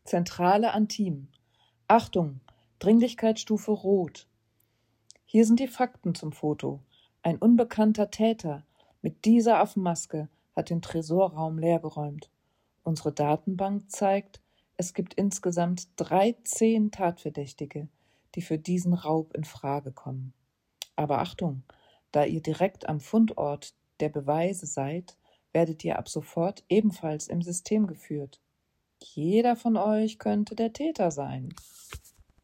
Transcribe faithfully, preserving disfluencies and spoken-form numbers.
Zentrale an Team. Achtung, Dringlichkeitsstufe Rot. Hier sind die Fakten zum Foto. Ein unbekannter Täter mit dieser Affenmaske hat den Tresorraum leergeräumt. Unsere Datenbank zeigt, es gibt insgesamt dreizehn Tatverdächtige, die für diesen Raub in Frage kommen. Aber Achtung, da ihr direkt am Fundort der Beweise seid, werdet ihr ab sofort ebenfalls im System geführt. Jeder von euch könnte der Täter sein.